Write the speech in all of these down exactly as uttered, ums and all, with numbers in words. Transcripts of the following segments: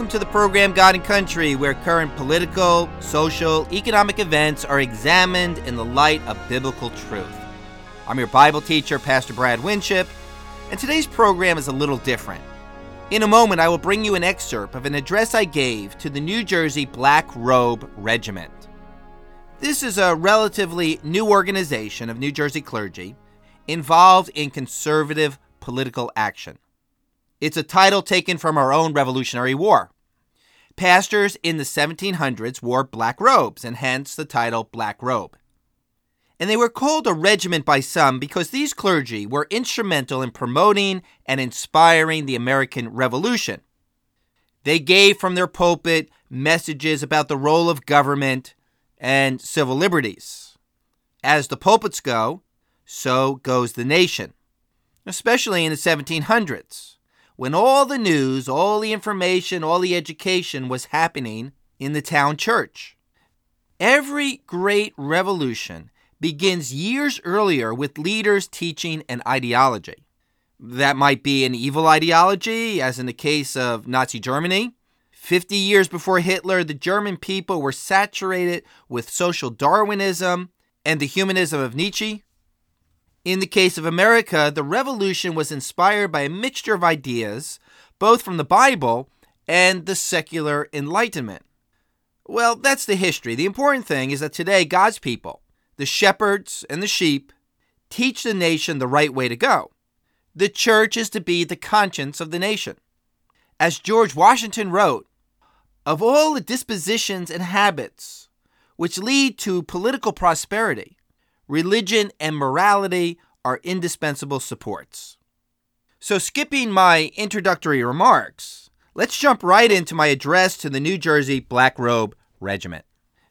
welcome to the program God and Country, where current political, social, economic events are examined in the light of biblical truth. I'm your Bible teacher, Pastor Brad Winship, and today's program is a little different. In a moment, I will bring you an excerpt of an address I gave to the New Jersey Black Robe Regiment. This is a relatively new organization of New Jersey clergy involved in conservative political action. It's a title taken from our own Revolutionary War. Pastors in the seventeen hundreds wore black robes, and hence the title Black Robe. And they were called a regiment by some because these clergy were instrumental in promoting and inspiring the American Revolution. They gave from their pulpit messages about the role of government and civil liberties. As the pulpits go, so goes the nation, especially in the seventeen hundreds. When all the news, all the information, all the education was happening in the town church. Every great revolution begins years earlier with leaders teaching an ideology. That might be an evil ideology, as in the case of Nazi Germany. Fifty years before Hitler, the German people were saturated with social Darwinism and the humanism of Nietzsche. In the case of America, the revolution was inspired by a mixture of ideas, both from the Bible and the secular Enlightenment. Well, that's the history. The important thing is that today, God's people, the shepherds and the sheep, teach the nation the right way to go. The church is to be the conscience of the nation. As George Washington wrote, of all the dispositions and habits which lead to political prosperity, religion and morality are indispensable supports. So skipping my introductory remarks, let's jump right into my address to the New Jersey Black Robe Regiment.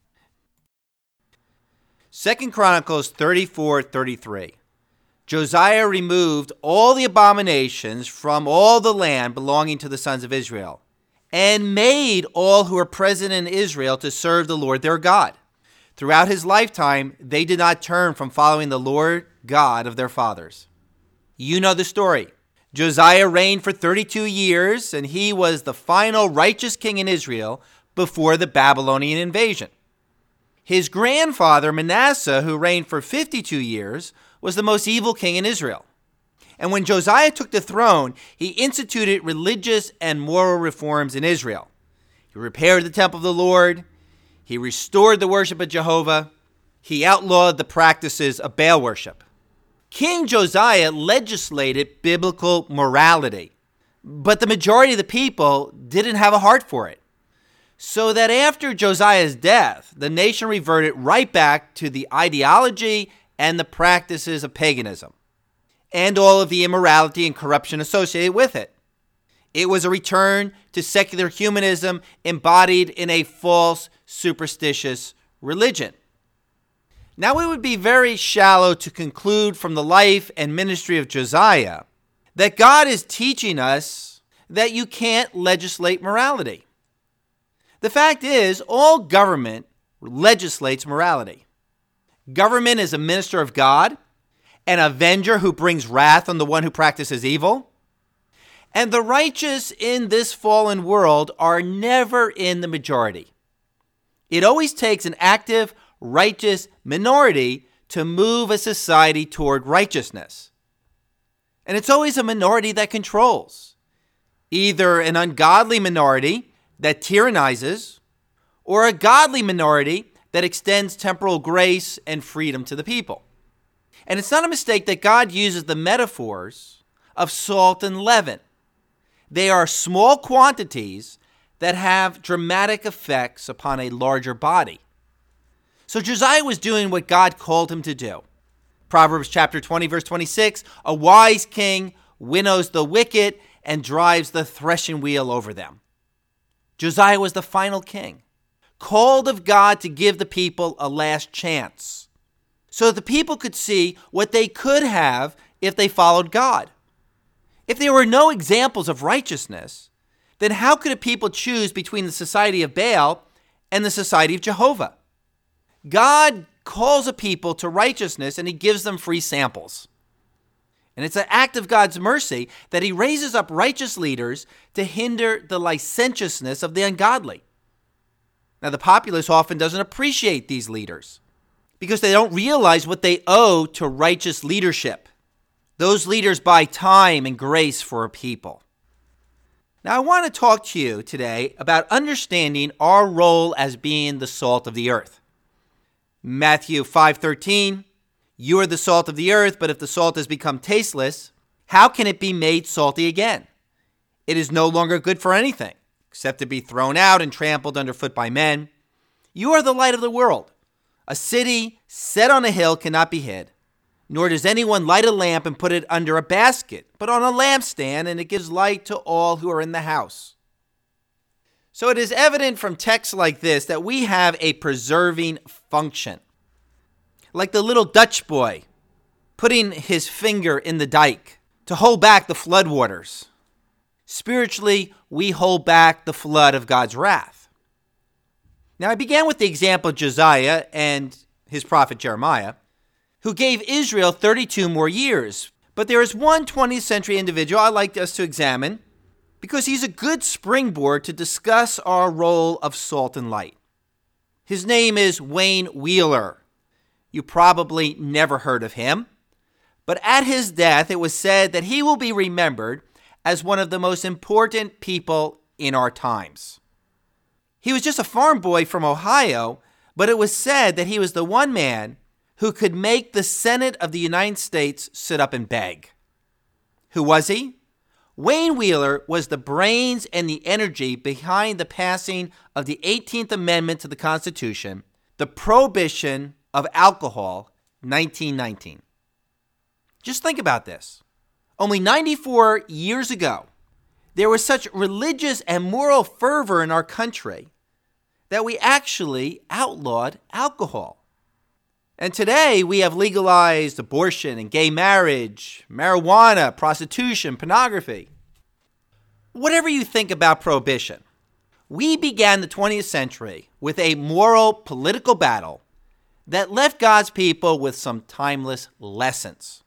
Second Chronicles thirty-four thirty-three. Josiah removed all the abominations from all the land belonging to the sons of Israel, and made all who were present in Israel to serve the Lord their God. Throughout his lifetime, they did not turn from following the Lord God of their fathers. You know the story. Josiah reigned for thirty-two years, and he was the final righteous king in Israel before the Babylonian invasion. His grandfather, Manasseh, who reigned for fifty-two years, was the most evil king in Israel. And when Josiah took the throne, he instituted religious and moral reforms in Israel. He repaired the temple of the Lord. He restored the worship of Jehovah. He outlawed the practices of Baal worship. King Josiah legislated biblical morality, but the majority of the people didn't have a heart for it. So that after Josiah's death, the nation reverted right back to the ideology and the practices of paganism, and all of the immorality and corruption associated with it. It was a return to secular humanism embodied in a false, superstitious religion. Now, it would be very shallow to conclude from the life and ministry of Josiah that God is teaching us that you can't legislate morality. The fact is, all government legislates morality. Government is a minister of God, an avenger who brings wrath on the one who practices evil. And the righteous in this fallen world are never in the majority. It always takes an active, righteous minority to move a society toward righteousness. And it's always a minority that controls, either an ungodly minority that tyrannizes, or a godly minority that extends temporal grace and freedom to the people. And it's not a mistake that God uses the metaphors of salt and leaven. They are small quantities that have dramatic effects upon a larger body. So Josiah was doing what God called him to do. Proverbs chapter twenty, verse twenty-six, a wise king winnows the wicked and drives the threshing wheel over them. Josiah was the final king, called of God to give the people a last chance, so that the people could see what they could have if they followed God. If there were no examples of righteousness, then how could a people choose between the society of Baal and the society of Jehovah? God calls a people to righteousness, and he gives them free samples. And it's an act of God's mercy that he raises up righteous leaders to hinder the licentiousness of the ungodly. Now, the populace often doesn't appreciate these leaders because they don't realize what they owe to righteous leadership. Those leaders buy time and grace for a people. Now, I want to talk to you today about understanding our role as being the salt of the earth. Matthew five thirteen, you are the salt of the earth, but if the salt has become tasteless, how can it be made salty again? It is no longer good for anything, except to be thrown out and trampled underfoot by men. You are the light of the world. A city set on a hill cannot be hid, nor does anyone light a lamp and put it under a basket, but on a lampstand, and it gives light to all who are in the house. So it is evident from texts like this that we have a preserving function. Like the little Dutch boy putting his finger in the dike to hold back the floodwaters. Spiritually, we hold back the flood of God's wrath. Now, I began with the example of Josiah and his prophet Jeremiah, who gave Israel thirty-two more years. But there is one twentieth century individual I'd like us to examine because he's a good springboard to discuss our role of salt and light. His name is Wayne Wheeler. You probably never heard of him, but at his death, it was said that he will be remembered as one of the most important people in our times. He was just a farm boy from Ohio, but it was said that he was the one man who could make the Senate of the United States sit up and beg. Who was he? Wayne Wheeler was the brains and the energy behind the passing of the eighteenth Amendment to the Constitution, the prohibition of alcohol, nineteen nineteen. Just think about this. Only ninety-four years ago, there was such religious and moral fervor in our country that we actually outlawed alcohol. And today we have legalized abortion and gay marriage, marijuana, prostitution, pornography. Whatever you think about prohibition, we began the twentieth century with a moral political battle that left God's people with some timeless lessons.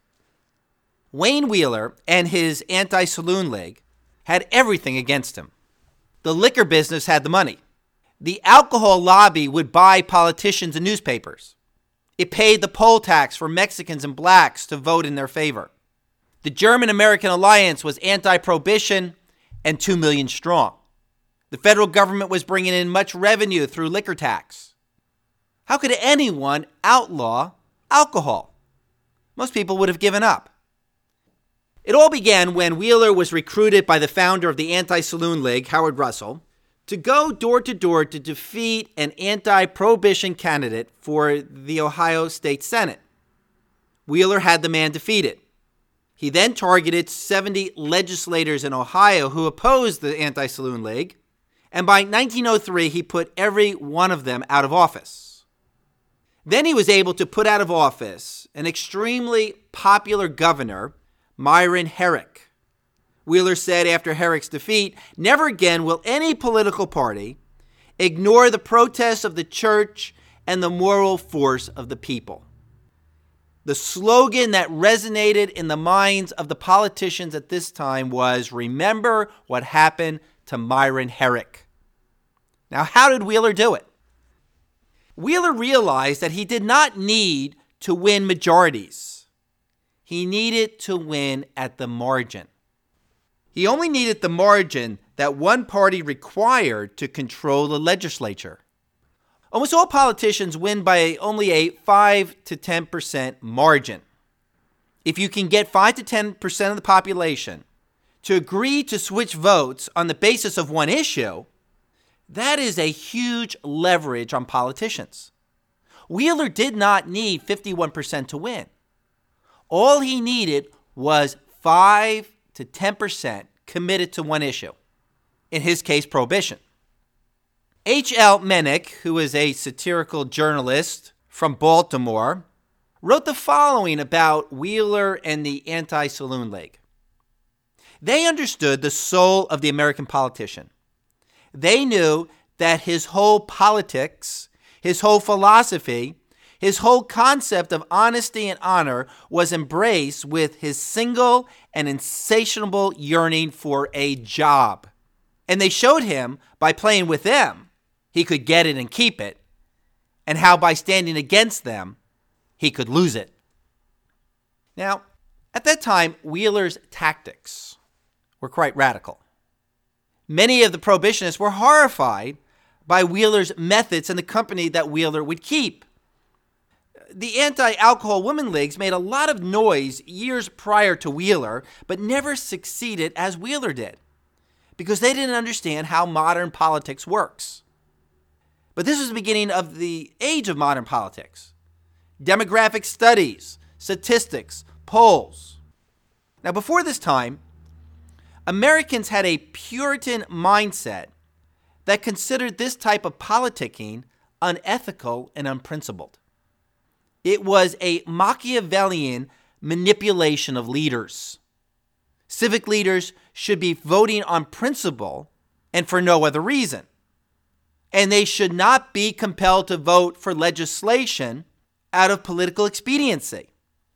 Wayne Wheeler and his Anti-Saloon League had everything against him. The liquor business had the money. The alcohol lobby would buy politicians and newspapers. It paid the poll tax for Mexicans and blacks to vote in their favor. The German-American alliance was anti-prohibition and two million strong. The federal government was bringing in much revenue through liquor tax. How could anyone outlaw alcohol? Most people would have given up. It all began when Wheeler was recruited by the founder of the Anti-Saloon League, Howard Russell, to go door to door to defeat an anti-prohibition candidate for the Ohio State Senate. Wheeler had the man defeated. He then targeted seventy legislators in Ohio who opposed the Anti-Saloon League, and by nineteen oh three, he put every one of them out of office. Then he was able to put out of office an extremely popular governor, Myron Herrick. Wheeler said after Herrick's defeat, never again will any political party ignore the protests of the church and the moral force of the people. The slogan that resonated in the minds of the politicians at this time was, remember what happened to Myron Herrick. Now, how did Wheeler do it? Wheeler realized that he did not need to win majorities. He needed to win at the margin. He only needed the margin that one party required to control the legislature. Almost all politicians win by only a five to ten percent margin. If you can get five to ten percent of the population to agree to switch votes on the basis of one issue, that is a huge leverage on politicians. Wheeler did not need fifty-one percent to win. All he needed was five to ten percent committed to one issue. In his case, prohibition. H L Mennick, who is a satirical journalist from Baltimore, wrote the following about Wheeler and the Anti-Saloon League. They understood the soul of the American politician. They knew that his whole politics, his whole philosophy, His whole concept of honesty and honor was embraced with his single and insatiable yearning for a job. And they showed him by playing with them, he could get it and keep it, and how by standing against them, he could lose it. Now, at that time, Wheeler's tactics were quite radical. Many of the prohibitionists were horrified by Wheeler's methods and the company that Wheeler would keep. The anti-alcohol women leagues made a lot of noise years prior to Wheeler, but never succeeded as Wheeler did, because they didn't understand how modern politics works. But this was the beginning of the age of modern politics. Demographic studies, statistics, polls. Now, before this time, Americans had a Puritan mindset that considered this type of politicking unethical and unprincipled. It was a Machiavellian manipulation of leaders. Civic leaders should be voting on principle and for no other reason. And they should not be compelled to vote for legislation out of political expediency.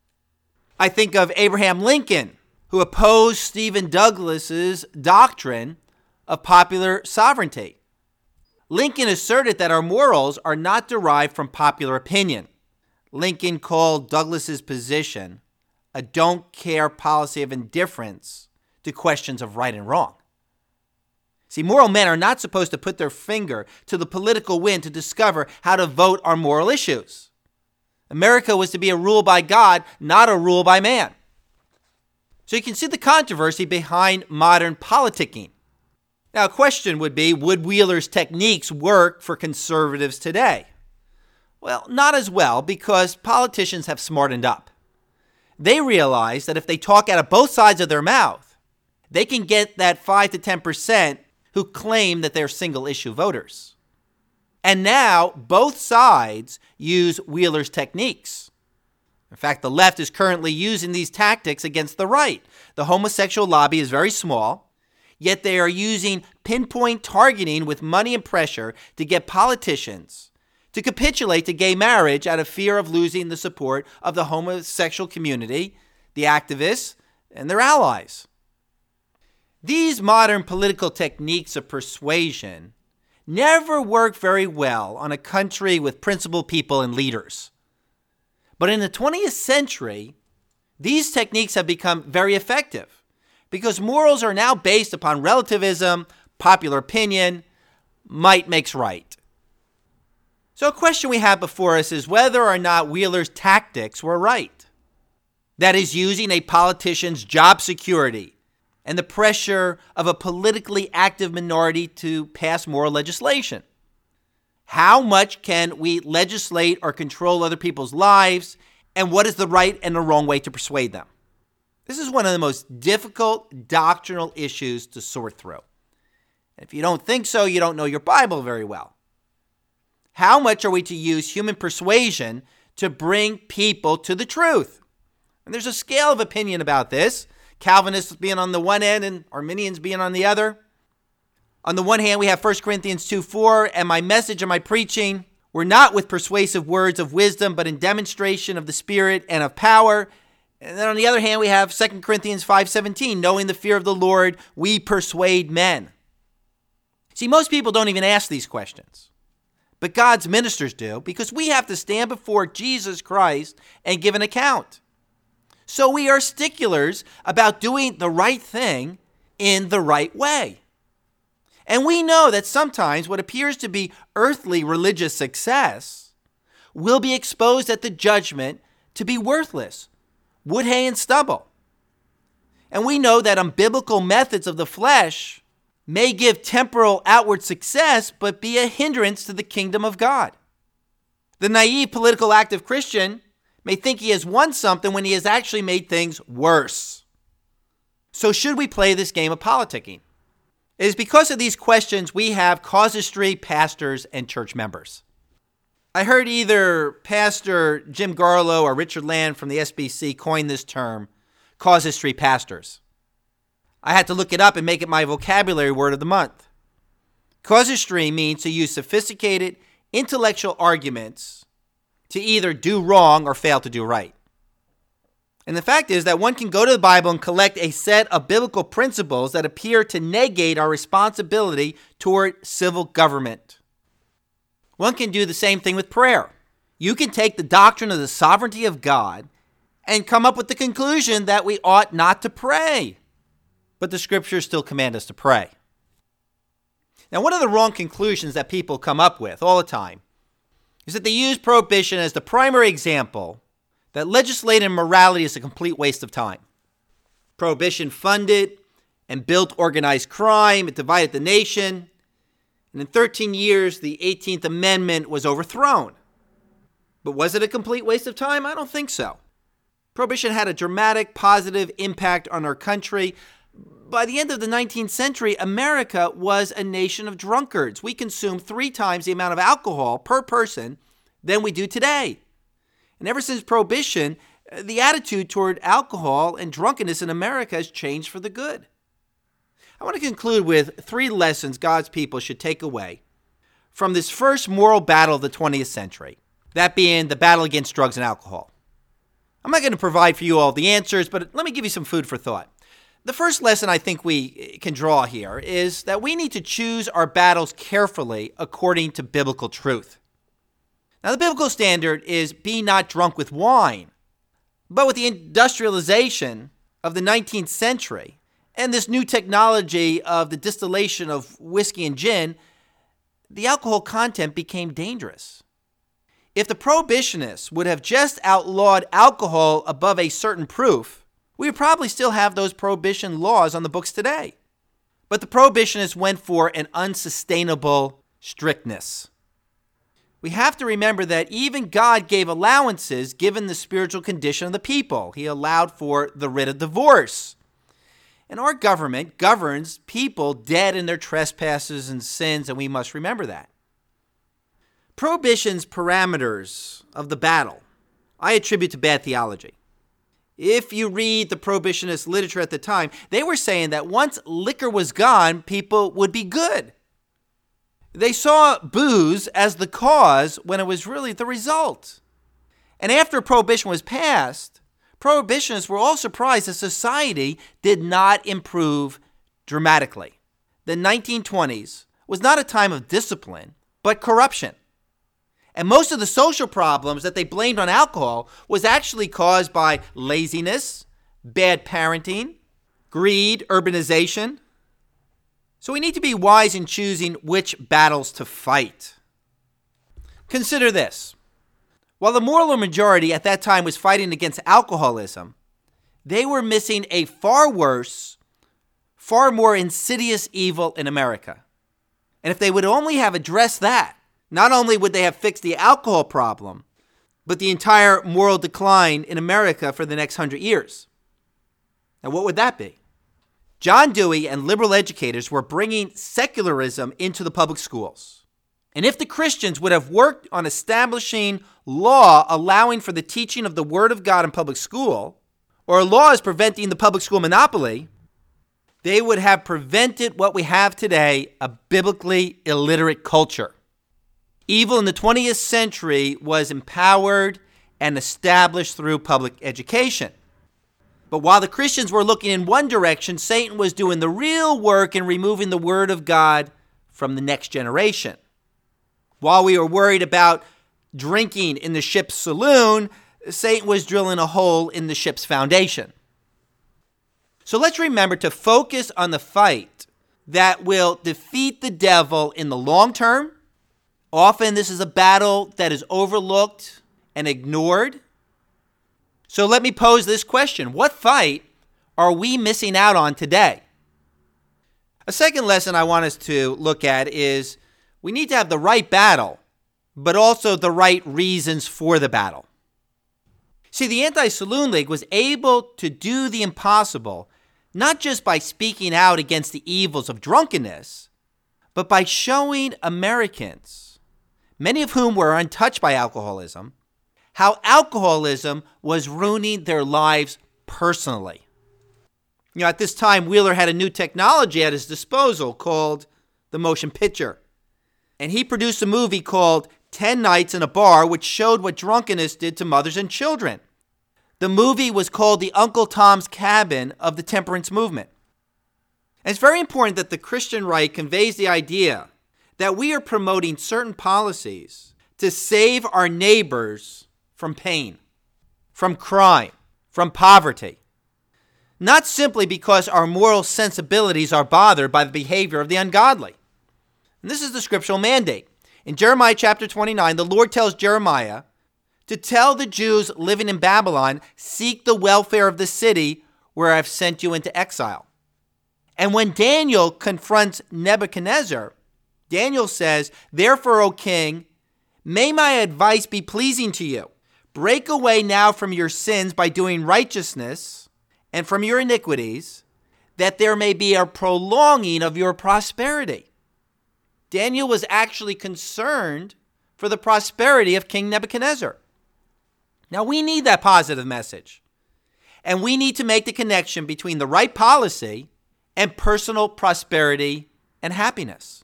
I think of Abraham Lincoln, who opposed Stephen Douglas's doctrine of popular sovereignty. Lincoln asserted that our morals are not derived from popular opinion. Lincoln called Douglas's position a don't care policy of indifference to questions of right and wrong. See, moral men are not supposed to put their finger to the political wind to discover how to vote on moral issues. America was to be a rule by God, not a rule by man. So you can see the controversy behind modern politicking. Now, a question would be, would Wheeler's techniques work for conservatives today? Well, not as well, because politicians have smartened up. They realize that if they talk out of both sides of their mouth, they can get that five to ten percent who claim that they're single-issue voters. And now, both sides use Wheeler's techniques. In fact, the left is currently using these tactics against the right. The homosexual lobby is very small, yet they are using pinpoint targeting with money and pressure to get politicians to capitulate to gay marriage out of fear of losing the support of the homosexual community, the activists, and their allies. These modern political techniques of persuasion never work very well on a country with principled people and leaders. But in the twentieth century, these techniques have become very effective because morals are now based upon relativism, popular opinion, might makes right. So a question we have before us is whether or not Wheeler's tactics were right. That is, using a politician's job security and the pressure of a politically active minority to pass moral legislation. How much can we legislate or control other people's lives, and what is the right and the wrong way to persuade them? This is one of the most difficult doctrinal issues to sort through. If you don't think so, you don't know your Bible very well. How much are we to use human persuasion to bring people to the truth? And there's a scale of opinion about this. Calvinists being on the one end and Arminians being on the other. On the one hand, we have First Corinthians two four, and my message and my preaching were not with persuasive words of wisdom, but in demonstration of the Spirit and of power. And then on the other hand, we have Second Corinthians five seventeen, knowing the fear of the Lord, we persuade men. See, most people don't even ask these questions. But God's ministers do, because we have to stand before Jesus Christ and give an account. So we are sticklers about doing the right thing in the right way. And we know that sometimes what appears to be earthly religious success will be exposed at the judgment to be worthless, wood, hay, and stubble. And we know that unbiblical methods of the flesh may give temporal outward success, but be a hindrance to the kingdom of God. The naive political active Christian may think he has won something when he has actually made things worse. So should we play this game of politicking? It is because of these questions we have casuistry pastors and church members. I heard either Pastor Jim Garlow or Richard Land from the S B C coin this term, casuistry pastors. I had to look it up and make it my vocabulary word of the month. Casuistry means to use sophisticated intellectual arguments to either do wrong or fail to do right. And the fact is that one can go to the Bible and collect a set of biblical principles that appear to negate our responsibility toward civil government. One can do the same thing with prayer. You can take the doctrine of the sovereignty of God and come up with the conclusion that we ought not to pray. But the scriptures still command us to pray. Now, one of the wrong conclusions that people come up with all the time is that they use prohibition as the primary example that legislating morality is a complete waste of time. Prohibition funded and built organized crime. It divided the nation. And in thirteen years, the eighteenth Amendment was overthrown. But was it a complete waste of time? I don't think so. Prohibition had a dramatic positive impact on our country. By the end of the nineteenth century, America was a nation of drunkards. We consumed three times the amount of alcohol per person than we do today. And ever since Prohibition, the attitude toward alcohol and drunkenness in America has changed for the good. I want to conclude with three lessons God's people should take away from this first moral battle of the twentieth century, that being the battle against drugs and alcohol. I'm not going to provide for you all the answers, but let me give you some food for thought. The first lesson I think we can draw here is that we need to choose our battles carefully according to biblical truth. Now, the biblical standard is be not drunk with wine. But with the industrialization of the nineteenth century and this new technology of the distillation of whiskey and gin, the alcohol content became dangerous. If the prohibitionists would have just outlawed alcohol above a certain proof, we would probably still have those prohibition laws on the books today. But the prohibitionists went for an unsustainable strictness. We have to remember that even God gave allowances given the spiritual condition of the people. He allowed for the writ of divorce. And our government governs people dead in their trespasses and sins, and we must remember that. Prohibition's parameters of the battle I attribute to bad theology. If you read the prohibitionist literature at the time, they were saying that once liquor was gone, people would be good. They saw booze as the cause when it was really the result. And after prohibition was passed, prohibitionists were all surprised that society did not improve dramatically. The nineteen twenties was not a time of discipline, but corruption. And most of the social problems that they blamed on alcohol was actually caused by laziness, bad parenting, greed, urbanization. So we need to be wise in choosing which battles to fight. Consider this. While the moral majority at that time was fighting against alcoholism, they were missing a far worse, far more insidious evil in America. And if they would only have addressed that, not only would they have fixed the alcohol problem, but the entire moral decline in America for the next hundred years. Now, what would that be? John Dewey and liberal educators were bringing secularism into the public schools. And if the Christians would have worked on establishing law allowing for the teaching of the Word of God in public school, or laws preventing the public school monopoly, they would have prevented what we have today, a biblically illiterate culture. Evil in the twentieth century was empowered and established through public education. But while the Christians were looking in one direction, Satan was doing the real work in removing the Word of God from the next generation. While we were worried about drinking in the ship's saloon, Satan was drilling a hole in the ship's foundation. So let's remember to focus on the fight that will defeat the devil in the long term. Often this is a battle that is overlooked and ignored. So let me pose this question. What fight are we missing out on today? A second lesson I want us to look at is we need to have the right battle, but also the right reasons for the battle. See, the Anti-Saloon League was able to do the impossible, not just by speaking out against the evils of drunkenness, but by showing Americans, many of whom were untouched by alcoholism, how alcoholism was ruining their lives personally. You know, at this time, Wheeler had a new technology at his disposal called the motion picture. And he produced a movie called ten nights in a bar, which showed what drunkenness did to mothers and children. The movie was called The Uncle Tom's Cabin of the temperance movement. And it's very important that the Christian right conveys the idea that we are promoting certain policies to save our neighbors from pain, from crime, from poverty. Not simply because our moral sensibilities are bothered by the behavior of the ungodly. And this is the scriptural mandate. In Jeremiah chapter twenty-nine, the Lord tells Jeremiah to tell the Jews living in Babylon, seek the welfare of the city where I've sent you into exile. And when Daniel confronts Nebuchadnezzar, Daniel says, therefore, O king, may my advice be pleasing to you. Break away now from your sins by doing righteousness and from your iniquities, that there may be a prolonging of your prosperity. Daniel was actually concerned for the prosperity of King Nebuchadnezzar. Now, we need that positive message. And we need to make the connection between the right policy and personal prosperity and happiness.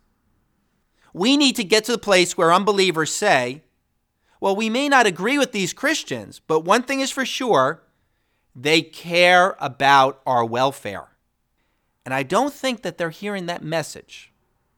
We need to get to the place where unbelievers say, well, we may not agree with these Christians, but one thing is for sure, they care about our welfare. And I don't think that they're hearing that message.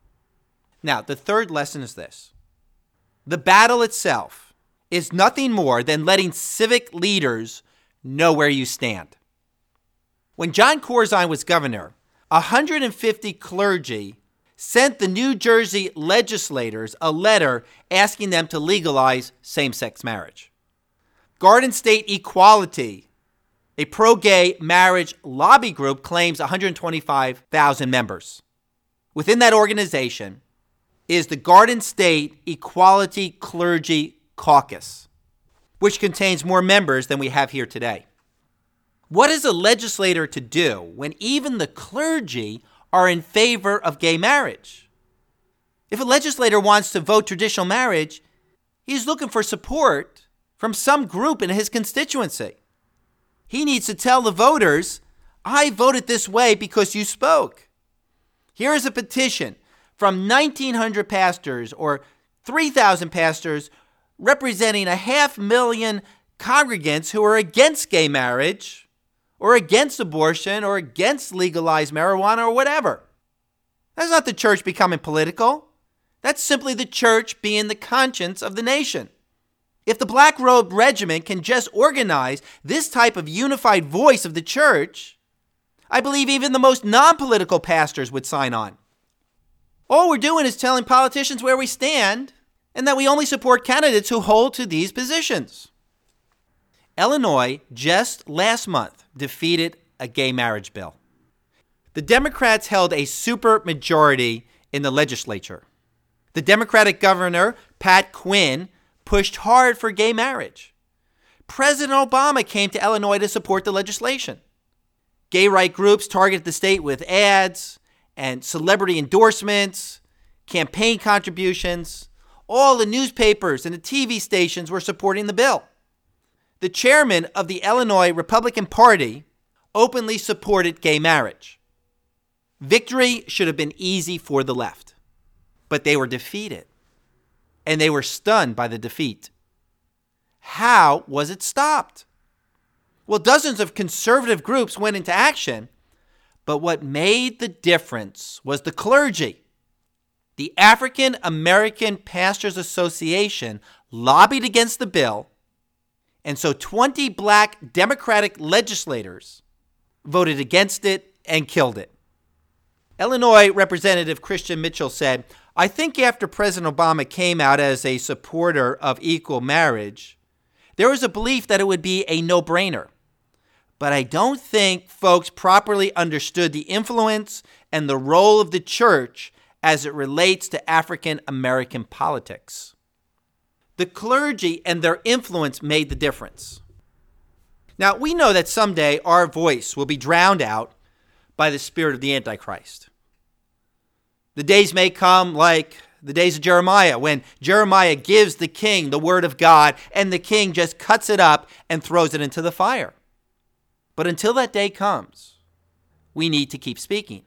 Now, the third lesson is this. The battle itself is nothing more than letting civic leaders know where you stand. When John Corzine was governor, one hundred fifty clergy sent the New Jersey legislators a letter asking them to legalize same-sex marriage. Garden State Equality, a pro-gay marriage lobby group, claims one hundred twenty-five thousand members. Within that organization is the Garden State Equality Clergy Caucus, which contains more members than we have here today. What is a legislator to do when even the clergy are in favor of gay marriage? If a legislator wants to vote traditional marriage, he's looking for support from some group in his constituency. He needs to tell the voters, I voted this way because you spoke. Here is a petition from nineteen hundred pastors or three thousand pastors representing a half million congregants who are against gay marriage or against abortion or against legalized marijuana or whatever. That's not the church becoming political. That's simply the church being the conscience of the nation. If the Black Robe Regiment can just organize this type of unified voice of the church, I believe even the most non-political pastors would sign on. All we're doing is telling politicians where we stand and that we only support candidates who hold to these positions. Illinois just last month defeated a gay marriage bill. The Democrats held a supermajority in the legislature. The Democratic governor, Pat Quinn, pushed hard for gay marriage. President Obama came to Illinois to support the legislation. Gay right groups targeted the state with ads and celebrity endorsements, campaign contributions. All the newspapers and the T V stations were supporting the bill. The chairman of the Illinois Republican Party openly supported gay marriage. Victory should have been easy for the left, but they were defeated, and they were stunned by the defeat. How was it stopped? Well, dozens of conservative groups went into action, but what made the difference was the clergy. The African American Pastors Association lobbied against the bill, and so twenty black Democratic legislators voted against it and killed it. Illinois Representative Christian Mitchell said, I think after President Obama came out as a supporter of equal marriage, there was a belief that it would be a no-brainer. But I don't think folks properly understood the influence and the role of the church as it relates to African American politics. The clergy and their influence made the difference. Now, we know that someday our voice will be drowned out by the spirit of the Antichrist. The days may come like the days of Jeremiah, when Jeremiah gives the king the word of God and the king just cuts it up and throws it into the fire. But until that day comes, we need to keep speaking.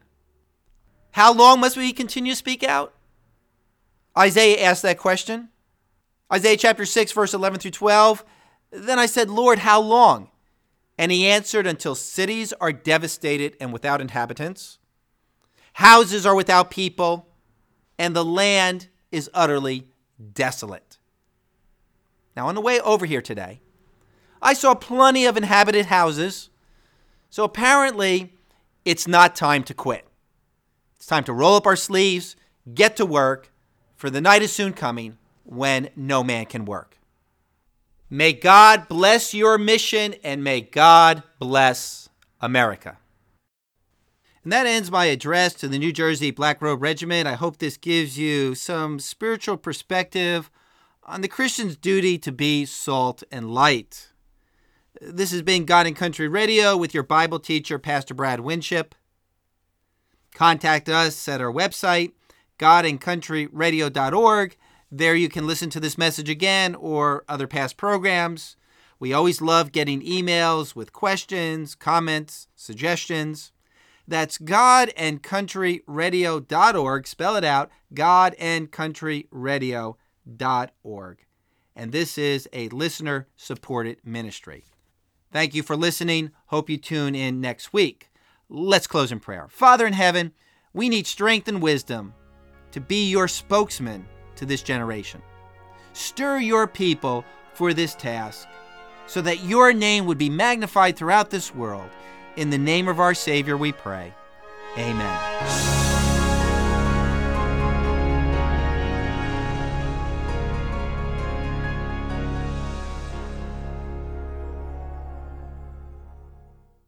How long must we continue to speak out? Isaiah asked that question. Isaiah chapter six, verse eleven through twelve. Then I said, Lord, how long? And he answered, until cities are devastated and without inhabitants, houses are without people, and the land is utterly desolate. Now, on the way over here today, I saw plenty of inhabited houses. So apparently, it's not time to quit. It's time to roll up our sleeves, get to work, for the night is soon coming when no man can work. May God bless your mission, and may God bless America. And that ends my address to the New Jersey Black Robe Regiment. I hope this gives you some spiritual perspective on the Christian's duty to be salt and light. This has been God and Country Radio with your Bible teacher, Pastor Brad Winship. Contact us at our website, god and country radio dot org. There you can listen to this message again or other past programs. We always love getting emails with questions, comments, suggestions. That's god and country radio dot org. Spell it out, god and country radio dot org. And this is a listener-supported ministry. Thank you for listening. Hope you tune in next week. Let's close in prayer. Father in heaven, we need strength and wisdom to be your spokesman to this generation. Stir your people for this task so that your name would be magnified throughout this world. In the name of our Savior we pray. Amen.